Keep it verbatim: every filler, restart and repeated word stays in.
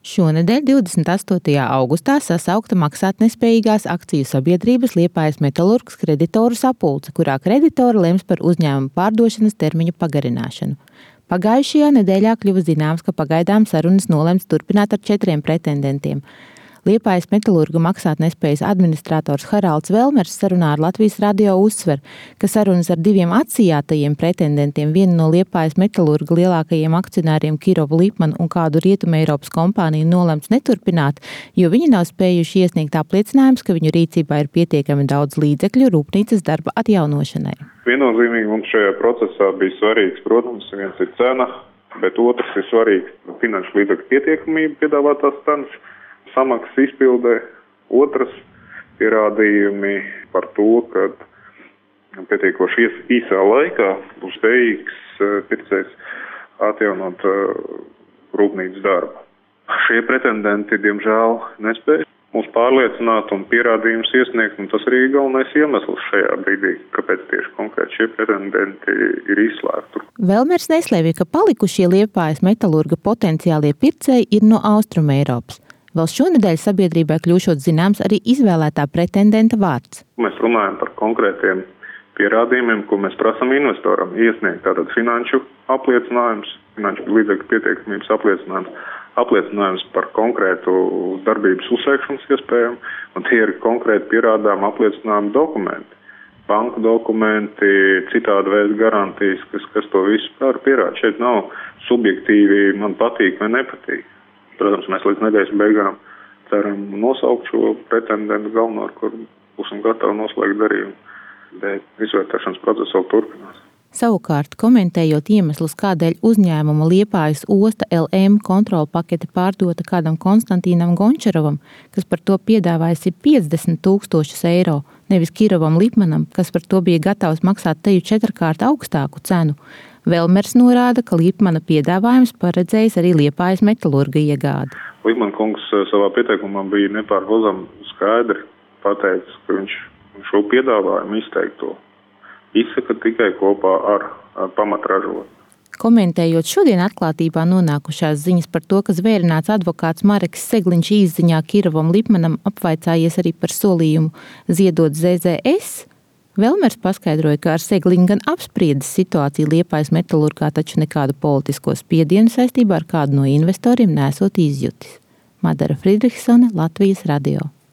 Šonedēļ, divdesmit astotajā augustā, sasaukta maksātnespējīgās akciju sabiedrības Liepājas Metalurgs kreditoru sapulce, kurā kreditori lems par uzņēmuma pārdošanas termiņu pagarināšanu. Pagājušajā nedēļā kļuva zināms, ka pagaidām sarunas nolemts turpināt ar četriem pretendentiem. Liepājas Metalurga maksātnespējas administrators Haralds Velmers sarunā ar Latvijas radio uzsver, ka sarunas ar diviem atsijātajiem pretendentiem, vienu no Liepājas Metalurga lielākajiem akcionāriem Kirovu Lipmanu un kādu Rietumeiropas kompāniju nolemts neturpināt, jo viņi nav spējuši iesniegt apliecinājumus, ka viņu rīcībā ir pietiekami daudz līdzekļu rūpnīcas darba atjaunošanai. Viennozīmīgi mums šajā procesā bija svarīgs, protams, viens ir cena, bet otrs ir svarīgs finanšu līdzekļu pietiekamība piedāvātās cenas samaksas izpildē. Otrs pierādījumi par to, ka pietiekoši īsā laikā būs spējīgs pircējs atjaunot rūpnīcas darbu. Šie pretendenti, diemžēl, nespēja mūs pārliecināt un pierādījumus iesniegt, un tas arī ir galvenais iemesls šajā brīdī, kāpēc tieši konkrēti šie pretendenti ir izslēgti. Velmers neslēpj, ka palikušie Liepājas Metalurga potenciālie pircēji ir no Austrumeiropas. Vēl šonedēļ sabiedrībai kļūšot zināms arī izvēlētā pretendenta vārds. Mēs runājam par konkrētiem pierādījumiem, ko mēs prasam investoram iesniegt. Tātad finanšu apliecinājums, finanšu līdzekļu pietiekamības apliecinājums, apliecinājums par konkrētu darbības uzsākšanas iespējām, un tie ir konkrēti pierādām apliecinājumi dokumenti. Banku dokumenti, citāda veida garantijas, kas, kas to visu pierāda. Šeit nav subjektīvi man patīk vai nepatīk. Protams, mēs līdz nedēļas beigām ceram nosaukt šo pretendentu galveno, ar kuru būsim gatavi noslēgt darījumu, bet izvērtēšanas process vēl turpinās. Savukārt, komentējot iemeslus, kādēļ uzņēmuma Liepājas osta L M kontrola pakete pārdota kādam Konstantīnam Gončarovam, kas par to piedāvājis ir piecdesmit tūkstošus eiro, nevis Kirovam Lipmanam, kas par to bija gatavs maksāt teju četrkārt augstāku cenu, Velmers norāda, ka Lipmana piedāvājums paredzējis arī Liepājas Metalurga iegādi. Lipman kungs savā pieteikumā bija nepārprotami skaidri pateicis, ka viņš šo piedāvājumu izteikto izsaka tikai kopā ar, ar pamatražotu. Komentējot šodien atklātībā nonākušās ziņas par to, ka zvērināts advokāts Mareks Segliņš īsziņā Kirovam Lipmanam apvaicājies arī par solījumu ziedot Z Z S, Velmers paskaidroja, ka ar Segliņu gan apspriedis situāciju Liepājas Metalurgā, taču nekādu politisko spiedienu saistībā ar kādu no investoriem nesot izjutis. Madara Friedrichsone, Latvijas radio.